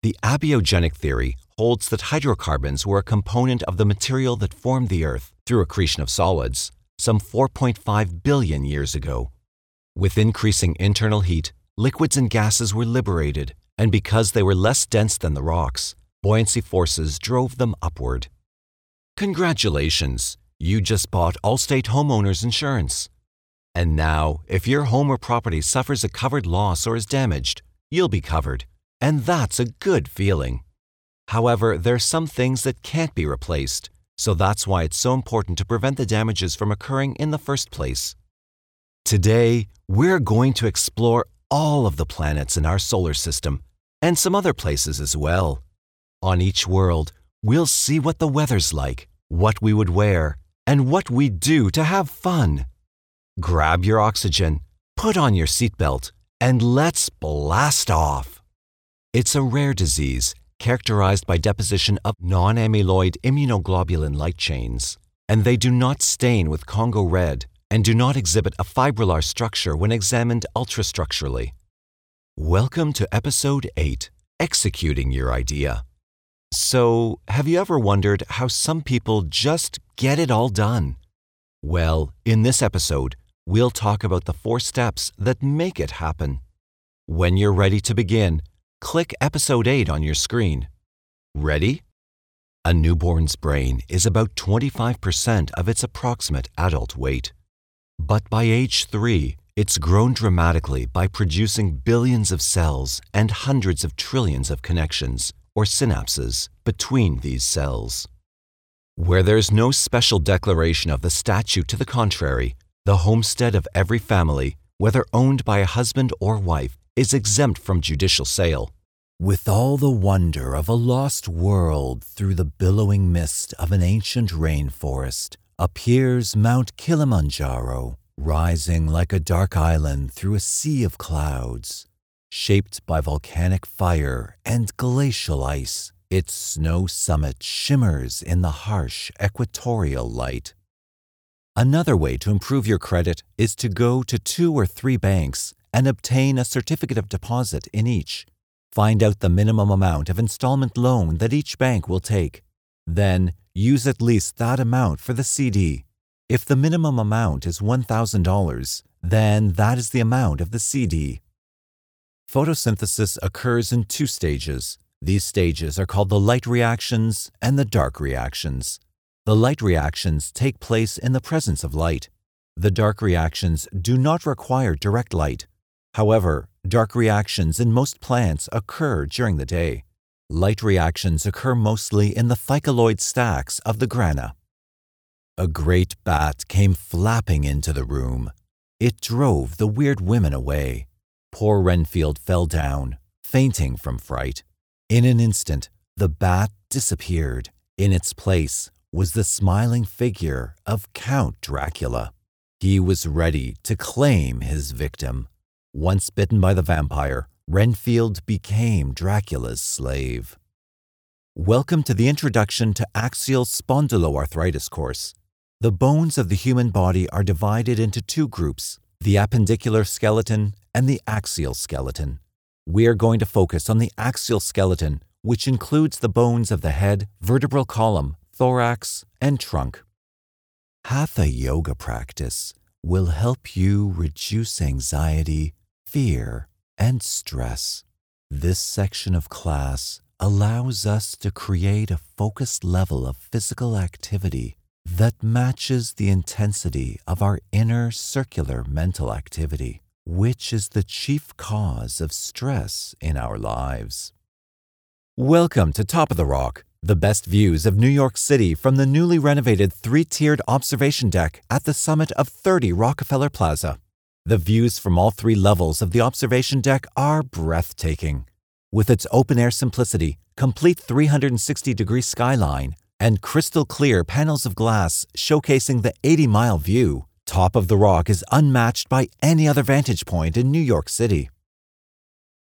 The abiogenic theory holds that hydrocarbons were a component of the material that formed the Earth through accretion of solids some 4.5 billion years ago. With increasing internal heat, liquids and gases were liberated, and because they were less dense than the rocks, buoyancy forces drove them upward. Congratulations! You just bought Allstate Homeowners Insurance. And now, if your home or property suffers a covered loss or is damaged, you'll be covered. And that's a good feeling. However, there are some things that can't be replaced, so that's why it's so important to prevent the damages from occurring in the first place. Today, we're going to explore all of the planets in our solar system, and some other places as well. On each world, we'll see what the weather's like, what we would wear, and what we do to have fun. Grab your oxygen, put on your seatbelt, and let's blast off. It's a rare disease characterized by deposition of non-amyloid immunoglobulin light chains, and they do not stain with Congo red and do not exhibit a fibrillar structure when examined ultrastructurally. Welcome to Episode 8, Executing Your Idea. So, have you ever wondered how some people just get it all done? Well, in this episode, we'll talk about the 4 steps that make it happen. When you're ready to begin, click Episode 8 on your screen. Ready? A newborn's brain is about 25% of its approximate adult weight. But by age 3, it's grown dramatically by producing billions of cells and hundreds of trillions of connections, or synapses, between these cells. Where there's no special declaration of the statute to the contrary, the homestead of every family, whether owned by a husband or wife, is exempt from judicial sale. With all the wonder of a lost world through the billowing mist of an ancient rainforest, appears Mount Kilimanjaro, rising like a dark island through a sea of clouds. Shaped by volcanic fire and glacial ice, its snow summit shimmers in the harsh equatorial light. Another way to improve your credit is to go to 2 or 3 banks and obtain a certificate of deposit in each. Find out the minimum amount of installment loan that each bank will take. Then, use at least that amount for the CD. If the minimum amount is $1,000, then that is the amount of the CD. Photosynthesis occurs in 2 stages. These stages are called the light reactions and the dark reactions. The light reactions take place in the presence of light. The dark reactions do not require direct light. However, dark reactions in most plants occur during the day. Light reactions occur mostly in the phycaloid stacks of the grana. A great bat came flapping into the room. It drove the weird women away. Poor Renfield fell down, fainting from fright. In an instant, the bat disappeared. In its place was the smiling figure of Count Dracula. He was ready to claim his victim. Once bitten by the vampire, Renfield became Dracula's slave. Welcome to the Introduction to Axial Spondyloarthritis course. The bones of the human body are divided into 2 groups, the appendicular skeleton and the axial skeleton. We are going to focus on the axial skeleton, which includes the bones of the head, vertebral column, thorax, and trunk. Hatha yoga practice will help you reduce anxiety, fear, and stress. This section of class allows us to create a focused level of physical activity that matches the intensity of our inner circular mental activity, which is the chief cause of stress in our lives. Welcome to Top of the Rock, the best views of New York City from the newly renovated 3-tiered observation deck at the summit of 30 Rockefeller Plaza. The views from all 3 levels of the observation deck are breathtaking. With its open-air simplicity, complete 360-degree skyline, and crystal-clear panels of glass showcasing the 80-mile view, Top of the Rock is unmatched by any other vantage point in New York City.